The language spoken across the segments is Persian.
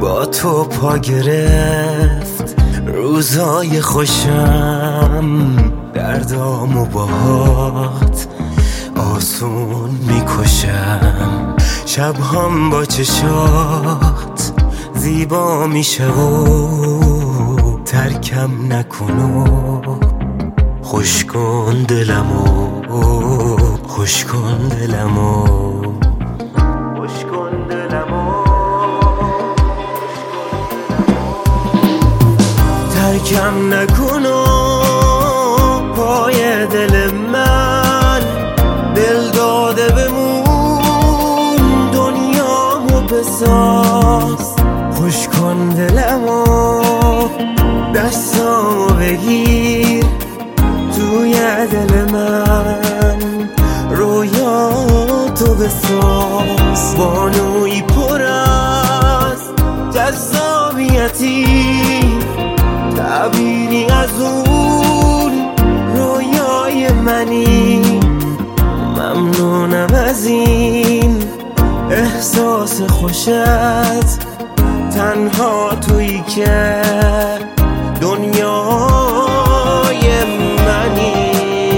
با تو پا گرفت روزای خوشم، دردام و باهات آسون میکشم. شبهام با چشات زیبا میشه و ترکم نکنو، خوش کن دلمو، خوش کن دلمو، خوش کن دلمو. ترکم نکنو پای دل من، دل داده بمون دنیامو بساز. خوش کن دلمو، دستامو بگیر توی دل من، رویاتو بساز. بانوی پر از جذابیتی، تعبیری از اون رویای منی. ممنونم از این احساس خوشت، تنها تویی که دنیای منی.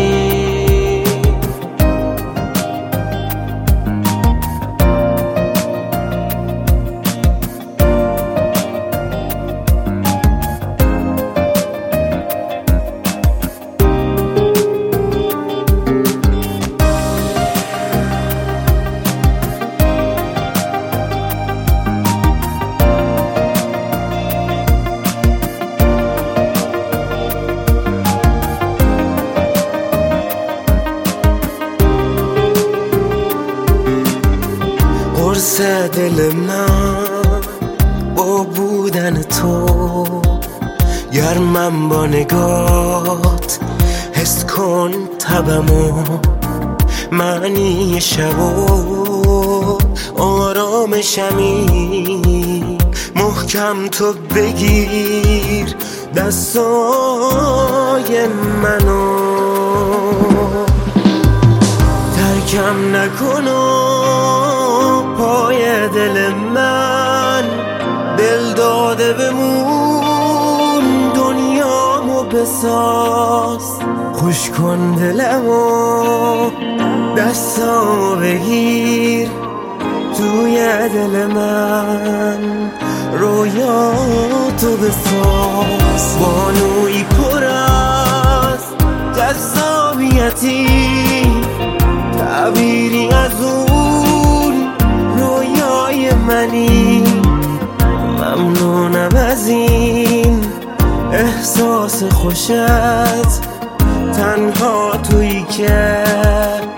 قرص دل من با بودن تو، گرمم با نگات، حس کن تبمو، معنی شب و آرامشمی. محکم تو بگیر دستای منو، ترکم نکنو پای دل من، دل داده بمون دنیامو بساز. خوش کن دلمو، دستامو بگیر توی دل من، رویاتو بساز. بانوی پر از جذابیتی، تعبیری از اون رویای منی. ممنونم از این احساس خوشت، تنها تویی که